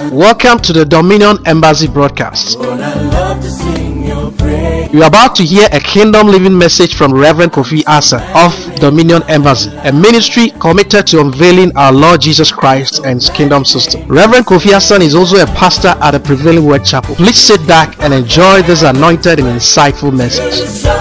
Welcome to the Dominion Embassy broadcast. You are about to hear a kingdom living message from Reverend Kofi Asa of Dominion Embassy, a ministry committed to unveiling our Lord Jesus Christ and His kingdom system. Reverend Kofi Asa is also a pastor at the Prevailing Word Chapel. Please sit back and enjoy this anointed and insightful message.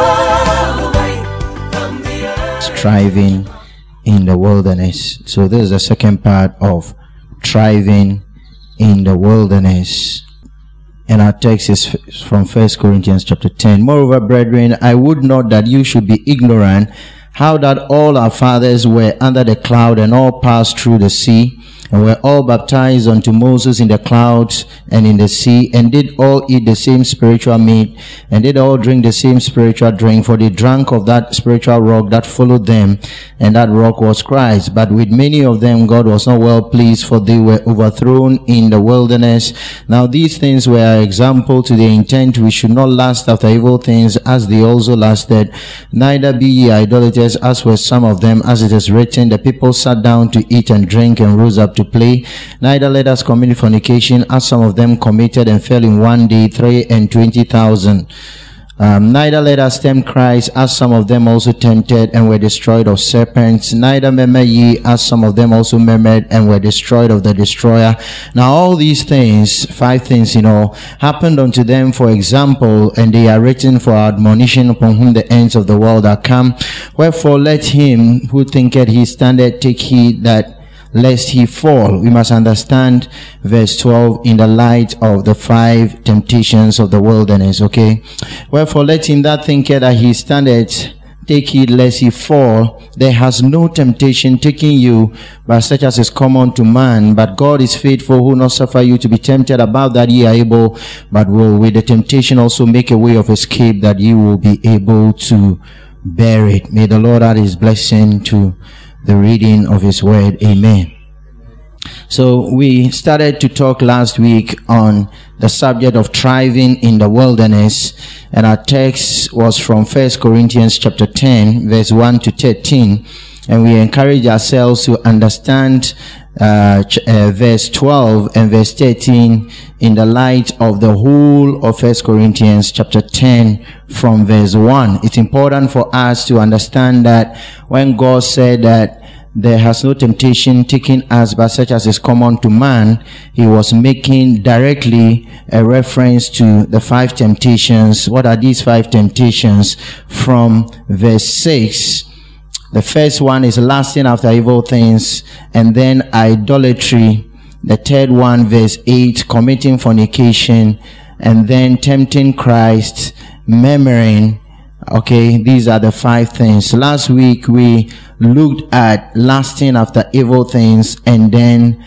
Thriving in the wilderness. So this is the second part of thriving in the wilderness. And our text is from 1 Corinthians chapter 10. Moreover, brethren, I would not that you should be ignorant how that all our fathers were under the cloud and all passed through the sea, and were all baptized unto Moses in the clouds and in the sea, and did all eat the same spiritual meat, and did all drink the same spiritual drink, for they drank of that spiritual rock that followed them, and that rock was Christ. But with many of them God was not well pleased, for they were overthrown in the wilderness. Now these things were an example to the intent we should not lust after evil things, as they also lasted. Neither be ye idolaters, as were some of them, as it is written, the people sat down to eat and drink, and rose up to play. Neither let us commit fornication, as some of them committed, and fell in one day 23,000. Neither let us tempt Christ, as some of them also tempted, and were destroyed of serpents. Neither murmur ye, as some of them also murmured, and were destroyed of the destroyer. Now all these things, 5 things in all, happened unto them for example, and they are written for our admonition, upon whom the ends of the world are come. Wherefore let him who thinketh he standeth take heed that lest he fall. We must understand verse 12 in the light of the 5 temptations of the wilderness. Okay. Wherefore let him that thinketh that he standeth take heed lest he fall. There has no temptation taking you but such as is common to man. But God is faithful, who will not suffer you to be tempted above that ye are able, but will with the temptation also make a way of escape, that ye will be able to bear it. May the Lord add his blessing to the reading of his word. Amen. So we started to talk last week on the subject of thriving in the wilderness, and our text was from 1 Corinthians chapter 10 verse 1 to 13, and we encourage ourselves to understand verse 12 and verse 13 in the light of the whole of 1 Corinthians chapter 10 from verse 1. It's important for us to understand that when God said that there has no temptation taken us but such as is common to man, he was making directly a reference to the 5 temptations. What are these 5 temptations? From verse 6. The first one is lusting after evil things, and then idolatry. The third one, verse 8, committing fornication, and then tempting Christ, murmuring. Okay, these are the 5 things. Last week we looked at lusting after evil things, and then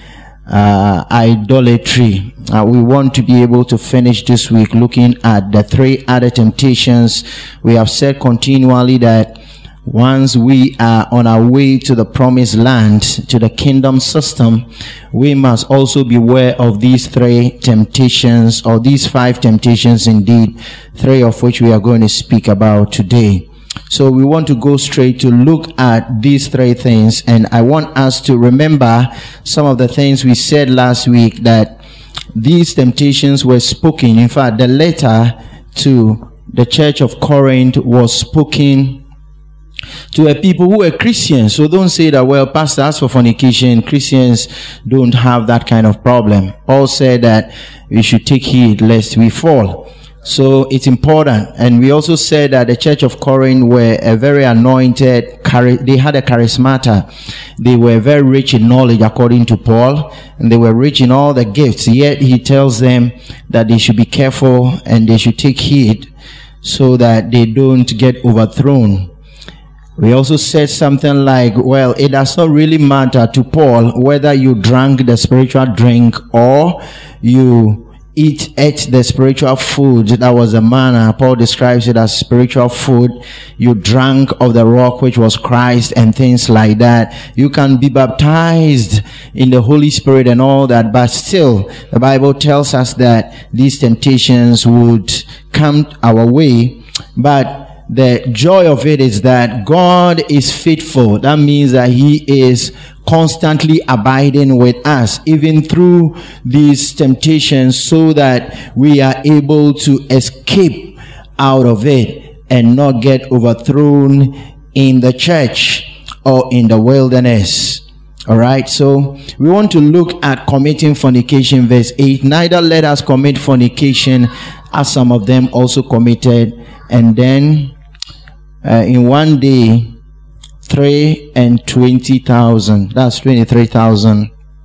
idolatry. We want to be able to finish this week looking at the 3 other temptations. We have said continually that once we are on our way to the promised land, to the kingdom system, we must also be aware of these 3 temptations, or these 5 temptations indeed, 3 of which we are going to speak about today. So we want to go straight to look at these 3 things, and I want us to remember some of the things we said last week, that these temptations were spoken. In fact, the letter to the church of Corinth was spoken to a people who were Christians. So don't say that, well, pastor, as for fornication, Christians don't have that kind of problem. Paul said that we should take heed lest we fall. So it's important. And we also said that the church of Corinth were a very anointed, they had a charismata. They were very rich in knowledge according to Paul, and they were rich in all the gifts. Yet he tells them that they should be careful and they should take heed so that they don't get overthrown. We also said something like, well, it does not really matter to Paul whether you drank the spiritual drink or you ate the spiritual food. That was the manna. Paul describes it as spiritual food. You drank of the rock, which was Christ, and things like that. You can be baptized in the Holy Spirit and all that, but still the Bible tells us that these temptations would come our way. But the joy of it is that God is faithful. That means that he is constantly abiding with us, even through these temptations, so that we are able to escape out of it and not get overthrown in the church or in the wilderness. All right, so we want to look at committing fornication, verse 8. Neither let us commit fornication, as some of them also committed. And then in one day, 320,000, that's 23,000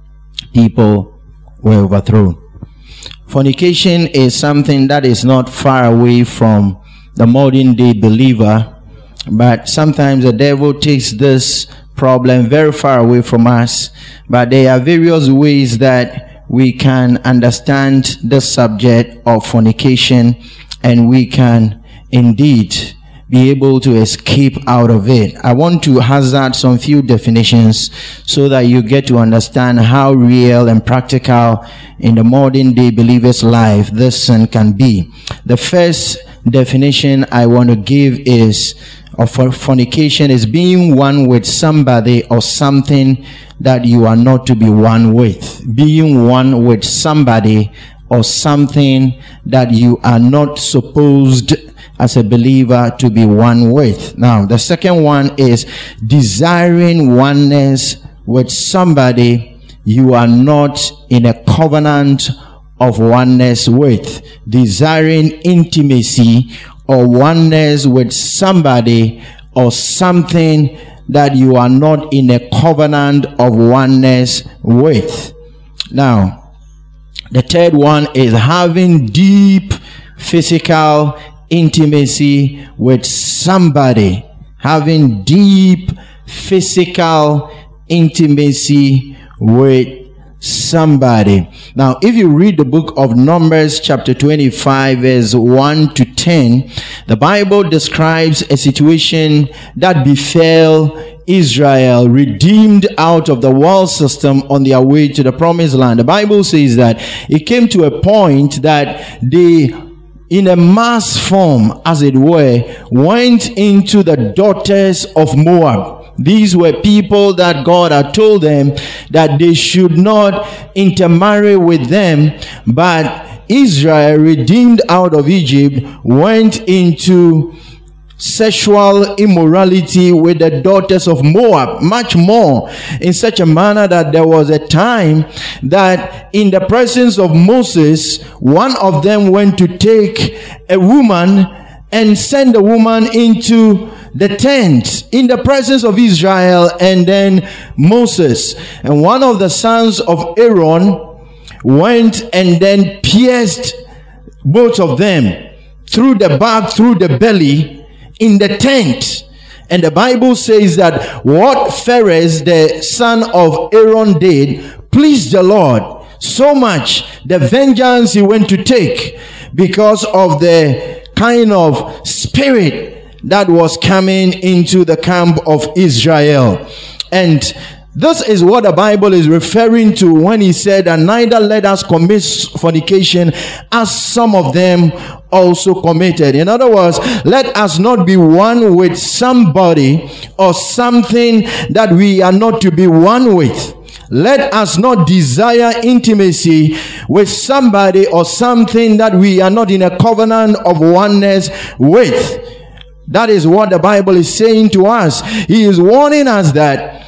people were overthrown. Fornication is something that is not far away from the modern day believer, but sometimes the devil takes this problem very far away from us. But there are various ways that we can understand the subject of fornication, and we can indeed be able to escape out of it. I want to hazard some few definitions so that you get to understand how real and practical in the modern day believer's life this sin can be. The first definition I want to give is of fornication is being one with somebody or something that you are not to be one with. Being one with somebody or something that you are not supposed as a believer to be one with. Now, the second one is desiring oneness with somebody you are not in a covenant of oneness with. Desiring intimacy or oneness with somebody or something that you are not in a covenant of oneness with. Now, the third one is having deep physical intimacy with somebody. Having deep physical intimacy with somebody. Now, if you read the book of Numbers chapter 25 verse 1 to 10, the Bible describes a situation that befell Israel, redeemed out of the world system on their way to the promised land. The Bible says that it came to a point that they, in a mass form, as it were, went into the daughters of Moab. These were people that God had told them that they should not intermarry with them, but Israel, redeemed out of Egypt, went into sexual immorality with the daughters of Moab, much more in such a manner that there was a time that in the presence of Moses, one of them went to take a woman and send the woman into the tent in the presence of Israel and then Moses. And one of the sons of Aaron went and then pierced both of them through the back, through the belly, in the tent. And the Bible says that what Phares, the son of Aaron, did pleased the Lord so much, the vengeance he went to take, because of the kind of spirit that was coming into the camp of Israel. And this is what the Bible is referring to when he said that neither let us commit fornication, as some of them also committed. In other words, let us not be one with somebody or something that we are not to be one with. Let us not desire intimacy with somebody or something that we are not in a covenant of oneness with. That is what the Bible is saying to us. He is warning us that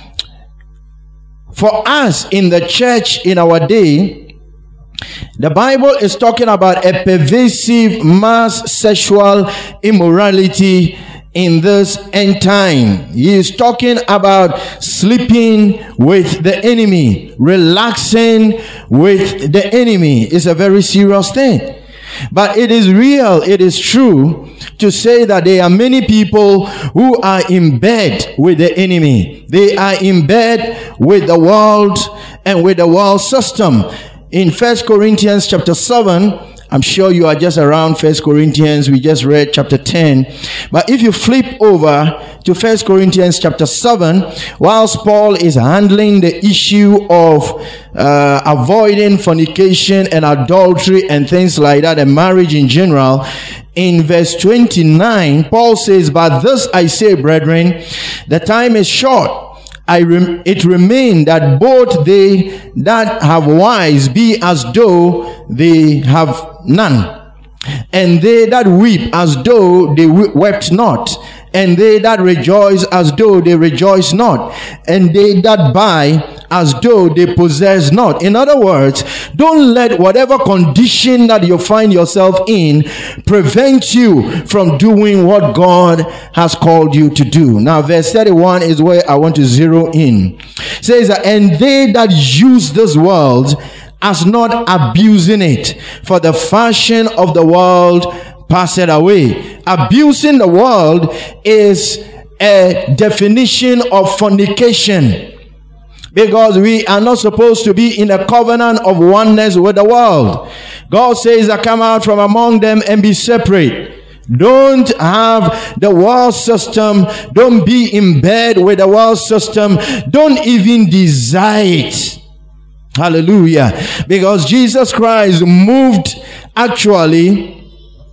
for us in the church in our day, the Bible is talking about a pervasive mass sexual immorality in this end time. He is talking about sleeping with the enemy, relaxing with the enemy. It's a very serious thing. But it is real, it is true to say that there are many people who are in bed with the enemy. They are in bed with the world and with the world system. In 1 Corinthians chapter 7, I'm sure you are just around 1 Corinthians. We just read chapter 10. But if you flip over to 1 Corinthians chapter 7, whilst Paul is handling the issue of avoiding fornication and adultery and things like that, and marriage in general, in verse 29, Paul says, "But this I say, brethren, the time is short. it remain that both they that have wives be as though they have none, and they that weep as though they wept not, and they that rejoice as though they rejoice not, and they that buy as though they possess not. In other words, don't let whatever condition that you find yourself in prevent you from doing what God has called you to do. Now, verse 31 is where I want to zero in. It says, and they that use this world as not abusing it, for the fashion of the world passeth away. Abusing the world is a definition of fornication, because we are not supposed to be in a covenant of oneness with the world. God says, I come out from among them and be separate. Don't have the world system. Don't be in bed with the world system. Don't even desire it. Hallelujah. Because Jesus Christ moved actually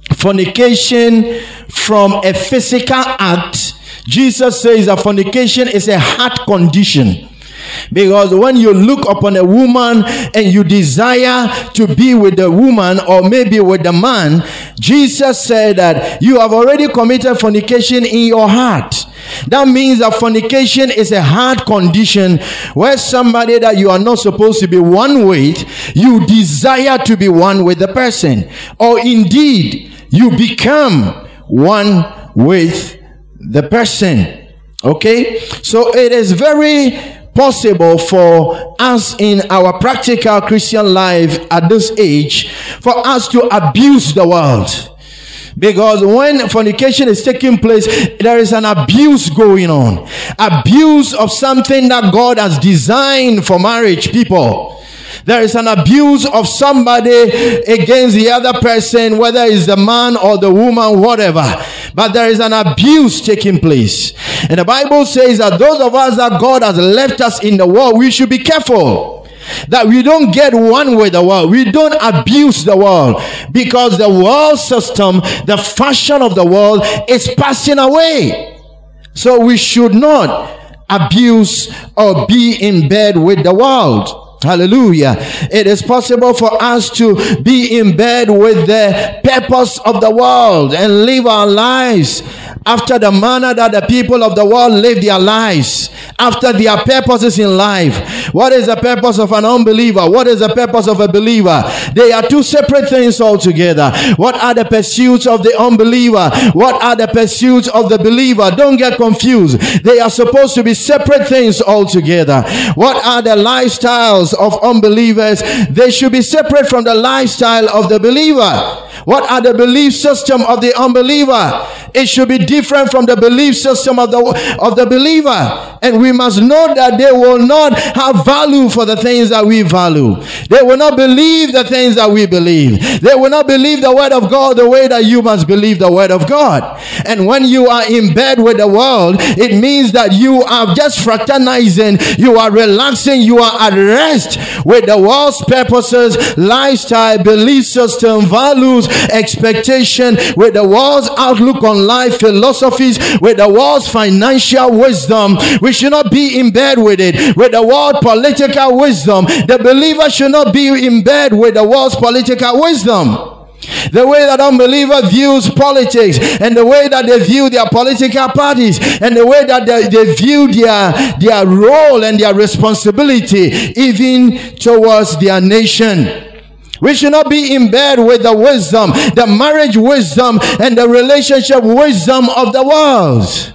fornication from a physical act. Jesus says that fornication is a heart condition. Because when you look upon a woman and you desire to be with the woman or maybe with the man, Jesus said that you have already committed fornication in your heart. That means that fornication is a heart condition where somebody that you are not supposed to be one with, you desire to be one with the person, or indeed you become one with the person. Okay, so it is very possible for us in our practical Christian life at this age for us to abuse the world. Because when fornication is taking place, there is an abuse going on. Abuse of something that God has designed for marriage, people. There is an abuse of somebody against the other person, whether it's the man or the woman, whatever. But there is an abuse taking place. And the Bible says that those of us that God has left us in the world, we should be careful that we don't get one with the world. We don't abuse the world, because the world system, the fashion of the world is passing away. So we should not abuse or be in bed with the world. Hallelujah. It is possible for us to be in bed with the purpose of the world and live our lives after the manner that the people of the world live their lives, after their purposes in life. What is the purpose of an unbeliever? What is the purpose of a believer? They are two separate things altogether. What are the pursuits of the unbeliever? What are the pursuits of the believer? Don't get confused. They are supposed to be separate things altogether. What are the lifestyles of unbelievers? They should be separate from the lifestyle of the believer. What are the belief system of the unbeliever? It should be different from the belief system of the believer. And we must know that they will not have value for the things that we value. They will not believe the things that we believe. They will not believe the word of God the way that you must believe the word of God. And when you are in bed with the world, it means that you are just fraternizing, you are relaxing, you are at rest with the world's purposes, lifestyle, belief system, values, expectation, with the world's outlook on life, philosophies, with the world's financial wisdom. We should not be in bed with it. With the world political wisdom, the believer should not be in bed with the world's political wisdom. The way that unbeliever views politics, and the way that they view their political parties, and the way that they view their role and their responsibility even towards their nation. We should not be in bed with the wisdom, the marriage wisdom, and the relationship wisdom of the world.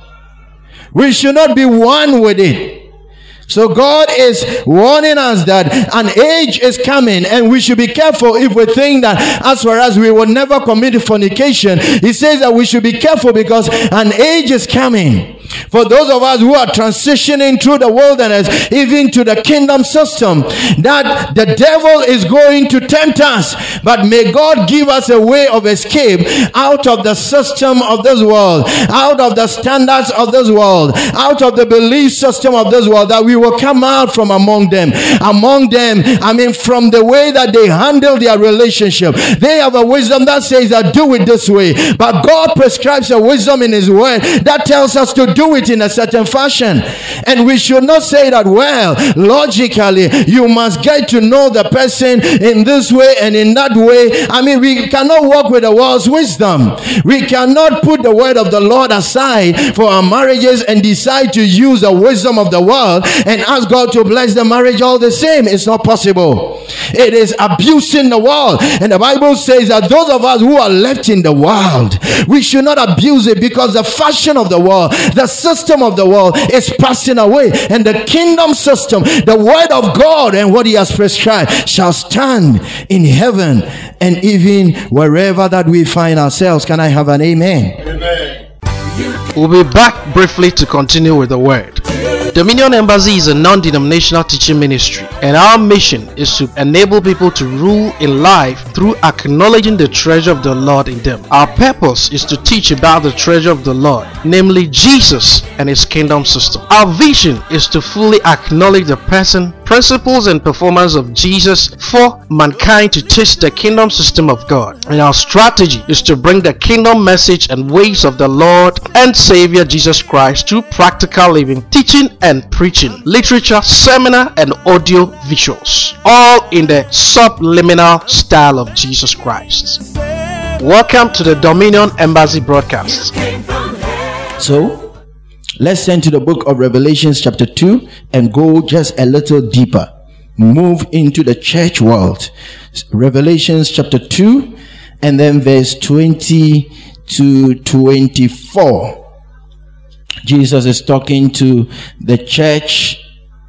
We should not be one with it. So God is warning us that an age is coming, and we should be careful if we think that as far as we will never commit fornication. He says that we should be careful because an age is coming. For those of us who are transitioning through the wilderness, even to the kingdom system, that the devil is going to tempt us. But may God give us a way of escape out of the system of this world, out of the standards of this world, out of the belief system of this world, that we will come out from among them. From the way that they handle their relationship. They have a wisdom that says that do it this way. But God prescribes a wisdom in his word that tells us to do it in a certain fashion. And we should not say that, well, logically, you must get to know the person in this way and in that way. We cannot walk with the world's wisdom. We cannot put the word of the Lord aside for our marriages and decide to use the wisdom of the world and ask God to bless the marriage all the same. It's not possible. It is abusing the world. And the Bible says that those of us who are left in the world, we should not abuse it, because the fashion of the world, the system of the world is passing away. And the kingdom system, the word of God and what he has prescribed shall stand in heaven and even wherever that we find ourselves. Can I have an amen? Amen. We'll be back briefly to continue with the word. Dominion Embassy is a non-denominational teaching ministry, and our mission is to enable people to rule in life through acknowledging the treasure of the Lord in them. Our purpose is to teach about the treasure of the Lord, namely Jesus and his kingdom system. Our vision is to fully acknowledge the person, principles, and performance of Jesus for mankind to taste the kingdom system of God. And our strategy is to bring the kingdom message and ways of the Lord and Savior Jesus Christ through practical living, teaching and preaching, literature, seminar, and audio visuals, all in the subliminal style of Jesus Christ. Welcome to the Dominion Embassy broadcast. So, let's turn to the book of Revelations chapter 2 and go just a little deeper. Move into the church world. Revelations chapter 2 and then verse 20 to 24. Jesus is talking to the church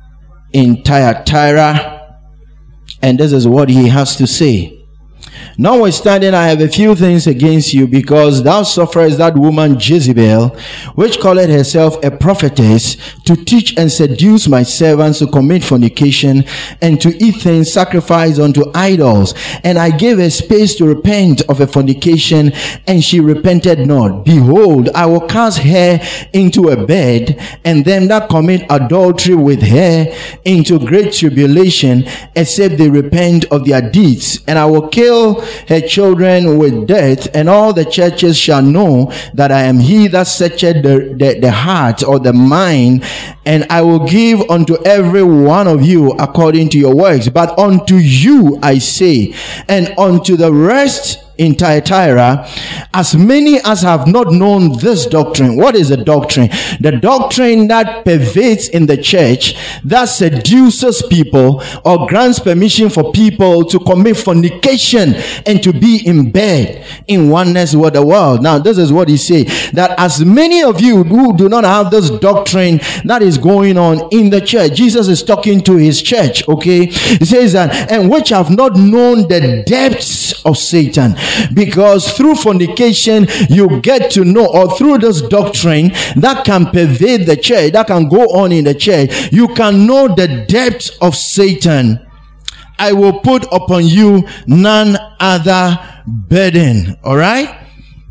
in Thyatira, and this is what he has to say. Notwithstanding, I have a few things against you, because thou sufferest that woman Jezebel, which calleth herself a prophetess, to teach and seduce my servants to commit fornication, and to eat things sacrificed unto idols. And I gave her space to repent of her fornication, and she repented not. Behold, I will cast her into a bed, and them that commit adultery with her into great tribulation, except they repent of their deeds. And I will kill her children with death, and all the churches shall know that I am he that searcheth the heart or the mind, and I will give unto every one of you according to your works. But unto you I say, and unto the rest in Thyatira, as many as have not known this doctrine. What is the doctrine? The doctrine that pervades in the church, that seduces people or grants permission for people to commit fornication and to be in bed in oneness with the world. Now, this is what he says, that as many of you who do not have this doctrine that is going on in the church, Jesus is talking to his church, okay? He says that, and which have not known the depths of Satan. Because through fornication you get to know, or through this doctrine that can pervade the church, that can go on in the church, you can know the depths of Satan. I will put upon you none other burden. All right,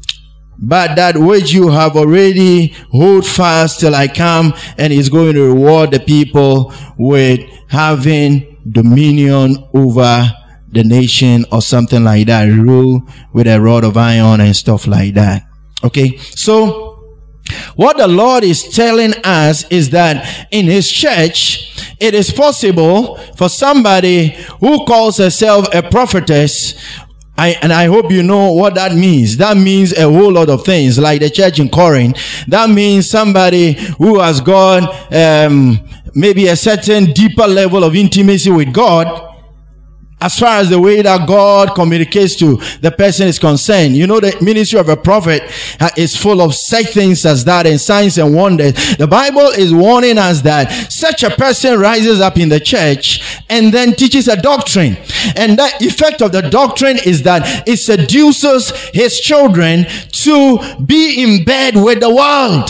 but that which you have already hold fast till I come, and is going to reward the people with having dominion over the nation, or something like that, rule with a rod of iron and stuff like that. Okay, so what the Lord is telling us is that in his church, it is possible for somebody who calls herself a prophetess, and I hope you know what that means. That means a whole lot of things, like the church in Corinth. That means somebody who has got maybe a certain deeper level of intimacy with God, as far as the way that God communicates to the person is concerned. You know, the ministry of a prophet is full of such things as that, and signs and wonders. The Bible is warning us that such a person rises up in the church and then teaches a doctrine. And the effect of the doctrine is that it seduces his children to be in bed with the world.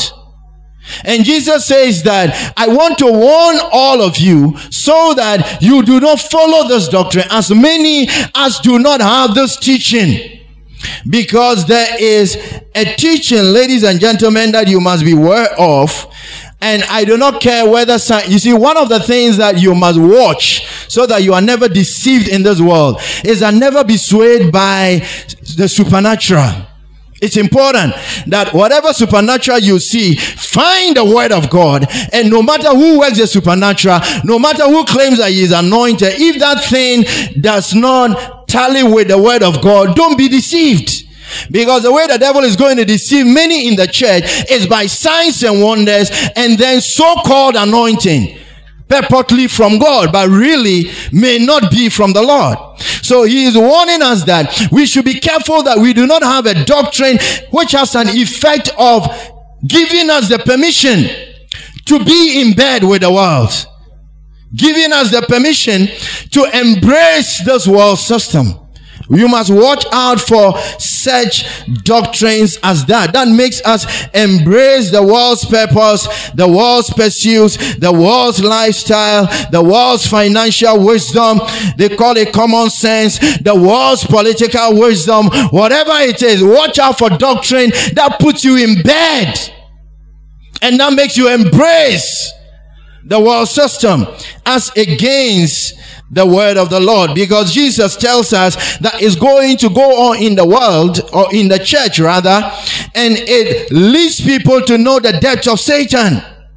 And Jesus says that I want to warn all of you so that you do not follow this doctrine, as many as do not have this teaching. Because there is a teaching, ladies and gentlemen, that you must be aware of, And I do not care whether, you see, one of the things that you must watch so that you are never deceived in this world is that never be swayed by the supernatural. It's important that whatever supernatural you see, find the word of God. And no matter who works the supernatural, no matter who claims that he is anointed, if that thing does not tally with the word of God, don't be deceived. Because the way the devil is going to deceive many in the church is by signs and wonders and then so-called anointing, purportedly from God, but really may not be from the Lord. So he is warning us that we should be careful that we do not have a doctrine which has an effect of giving us the permission to be in bed with the world, giving us the permission to embrace this world system. You must watch out for such doctrines as that. That makes us embrace the world's purpose, the world's pursuits, the world's lifestyle, the world's financial wisdom. They call it common sense, the world's political wisdom. Whatever it is, watch out for doctrine that puts you in bed. And that makes you embrace the world system as against the word of the Lord, because Jesus tells us that is going to go on in the world, or in the church rather, and it leads people to know the depth of Satan.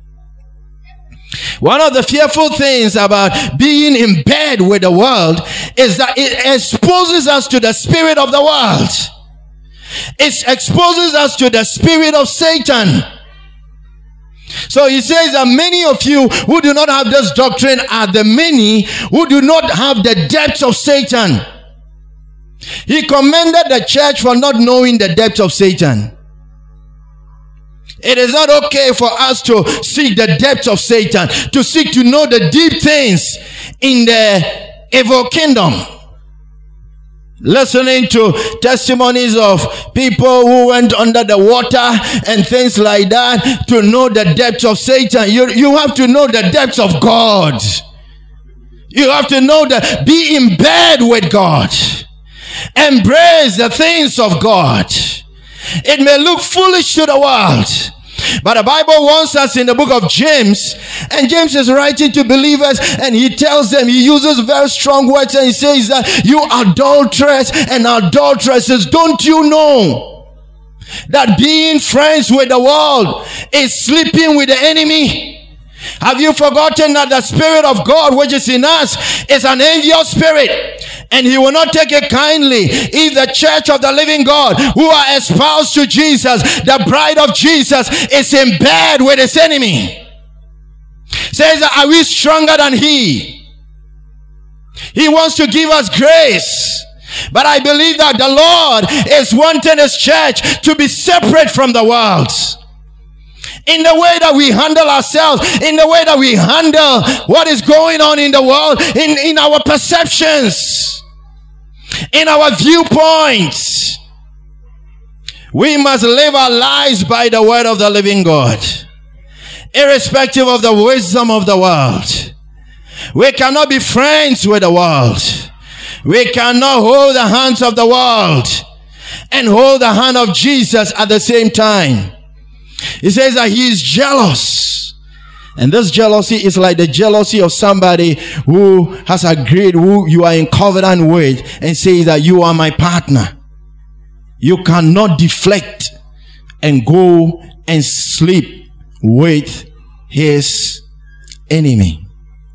One of the fearful things about being in bed with the world is that it exposes us to the spirit of the world. It exposes us to the spirit of Satan. So he says that many of you who do not have this doctrine are the many who do not have the depths of Satan. He commended the church for not knowing the depths of Satan. It is not okay for us to seek the depths of Satan, to seek to know the deep things in the evil kingdom. Listening to testimonies of people who went under the water and things like that to know the depths of Satan. You have to know the depths of God. You have to know that, be in bed with God. Embrace the things of God. It may look foolish to the world, but the Bible warns us in the book of James, and James is writing to believers, and he tells them, he uses very strong words, and he says that you adulterers and adulteresses, don't you know that being friends with the world is sleeping with the enemy? Have you forgotten that the Spirit of God which is in us is an envious spirit? And he will not take it kindly if the church of the living God, who are espoused to Jesus, the bride of Jesus, is in bed with his enemy. Says, are we stronger than he? He wants to give us grace. But I believe that the Lord is wanting his church to be separate from the world. In the way that we handle ourselves, in the way that we handle what is going on in the world, in our perceptions, in our viewpoints. We must live our lives by the word of the living God, irrespective of the wisdom of the world. We cannot be friends with the world. We cannot hold the hands of the world and hold the hand of Jesus at the same time. He says that he is jealous. And this jealousy is like the jealousy of somebody who has agreed, who you are in covenant with, and says that you are my partner. You cannot deflect and go and sleep with his enemy.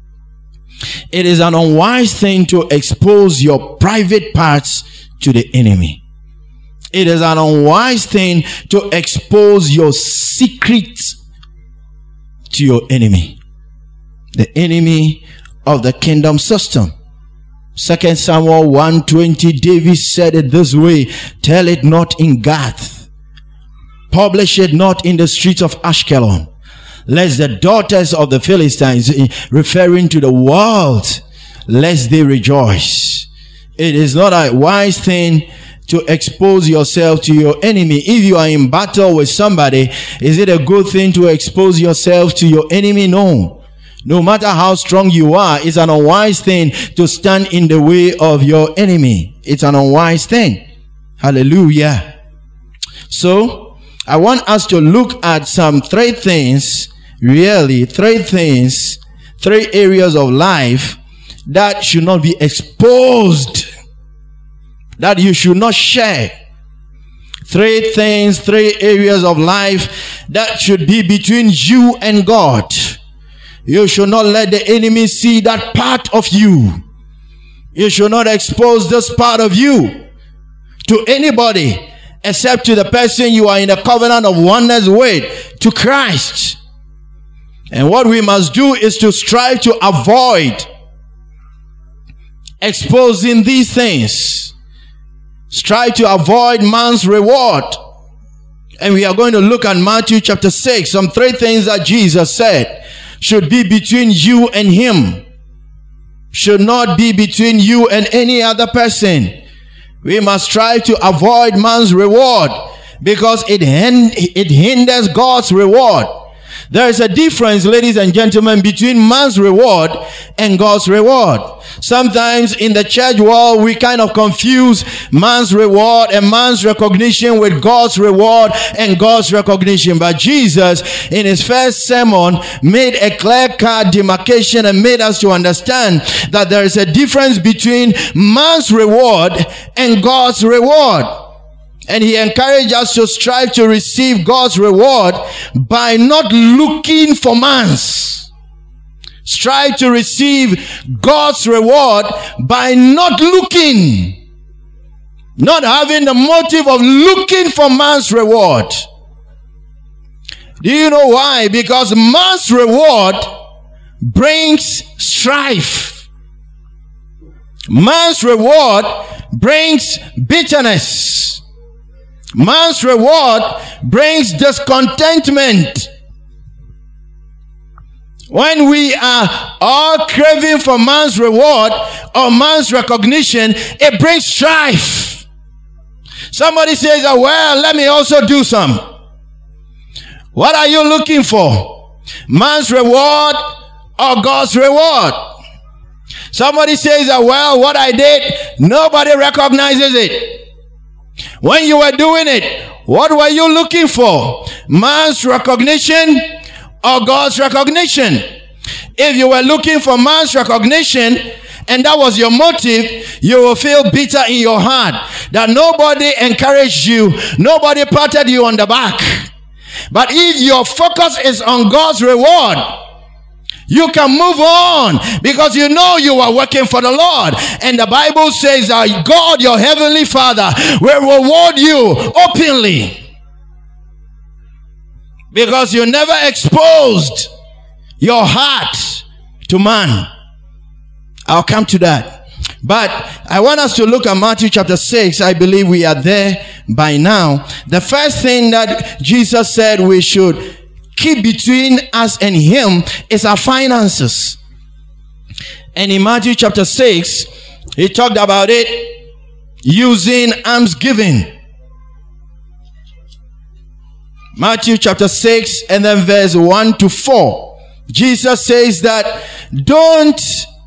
It is an unwise thing to expose your private parts to the enemy. It is an unwise thing to expose your secrets to your enemy, the enemy of the kingdom system. 2 Samuel 1:20, David said it this way: tell it not in Gath, publish it not in the streets of Ashkelon, lest the daughters of the Philistines, referring to the world, lest they rejoice. It is not a wise thing to expose yourself to your enemy. If you are in battle with somebody, is it a good thing to expose yourself to your enemy? No. No matter how strong you are, it's an unwise thing to stand in the way of your enemy. It's an unwise thing. Hallelujah. So, I want us to look at some 3 things really three things, three areas of life that should not be exposed, that you should not share. Three things, three areas of life that should be between you and God. You should not let the enemy see that part of you. You should not expose this part of you to anybody except to the person you are in a covenant of oneness with, to Christ. And what we must do is to strive to avoid exposing these things. Strive to avoid man's reward. And we are going to look at Matthew chapter 6. Some three things that Jesus said should be between you and him. Should not be between you and any other person. We must try to avoid man's reward because it hinders God's reward. There is a difference, ladies and gentlemen, between man's reward and God's reward. Sometimes in the church world, we kind of confuse man's reward and man's recognition with God's reward and God's recognition. But Jesus, in his first sermon, made a clear-cut demarcation and made us to understand that there is a difference between man's reward and God's reward. And he encouraged us to strive to receive God's reward by not looking for man's. Strive to receive God's reward by not looking. Not having the motive of looking for man's reward. Do you know why? Because man's reward brings strife. Man's reward brings bitterness. Man's reward brings discontentment. When we are all craving for man's reward or man's recognition, it brings strife. Somebody says, well, let me also do some. What are you looking for? Man's reward or God's reward? Somebody says, well, what I did, nobody recognizes it. When you were doing it, what were you looking for? Man's recognition or God's recognition? If you were looking for man's recognition and that was your motive, you will feel bitter in your heart that nobody encouraged you, nobody patted you on the back. But if your focus is on God's reward, you can move on because you know you are working for the Lord. And the Bible says that God, your heavenly Father, will reward you openly. Because you never exposed your heart to man. I'll come to that. But I want us to look at Matthew chapter 6. I believe we are there by now. The first thing that Jesus said we should keep between us and him is our finances. And in Matthew chapter 6, he talked about it using almsgiving. Matthew chapter 6 and then verse 1 to 4. Jesus says that don't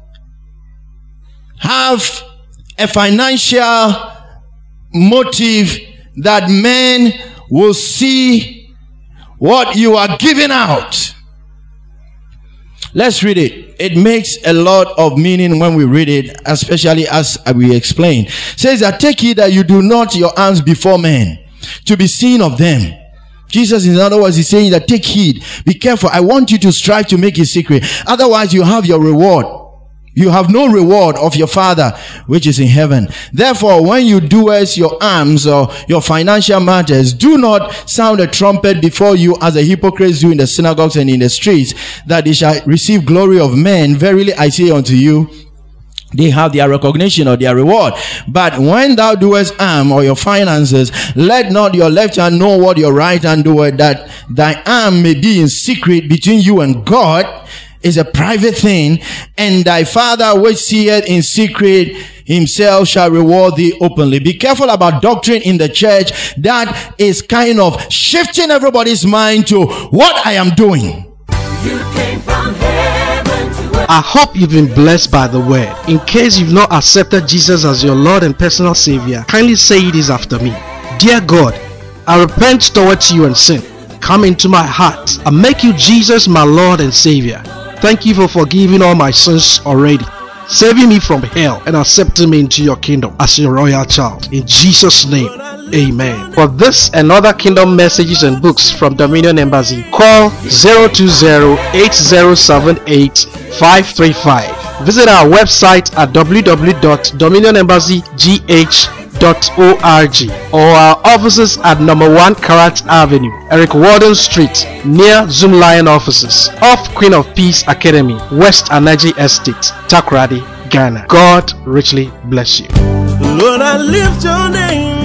have a financial motive that men will see what you are giving out. Let's read it. It makes a lot of meaning when we read it, especially as we explain. It says that take heed that you do not your alms before men to be seen of them. Jesus, in other words, is saying that take heed, be careful. I want you to strive to make it secret. Otherwise, you have your reward. You have no reward of your Father which is in heaven. Therefore, when you do as your alms or your financial matters, do not sound a trumpet before you as the hypocrites do in the synagogues and in the streets, that they shall receive glory of men. Verily I say unto you, they have their recognition or their reward. But when thou doest alms or your finances, let not your left hand know what your right hand doeth, that thy alms may be in secret between you and God. Is a private thing, and thy Father which seeth in secret himself shall reward thee openly. Be careful about doctrine in the church that is kind of shifting everybody's mind to what I am doing. You came from heaven to earth. I hope you've been blessed by the word. In case you've not accepted Jesus as your Lord and personal Savior, kindly say this after me. Dear God, I repent towards you and sin. come into my heart and make you Jesus, my Lord and Savior. Thank you for forgiving all my sins already, saving me from hell and accepting me into your kingdom as your royal child. In Jesus' name, amen. For this and other kingdom messages and books from Dominion Embassy, call 020-8078-535. Visit our website at www.dominionembassygh.org or our offices at number 1 Karat Avenue, Eric Warden Street, near Zoom Lion offices, off Queen of Peace Academy, West Anaji Estate, Takoradi, Ghana. God richly bless you. Lord, I lift your name.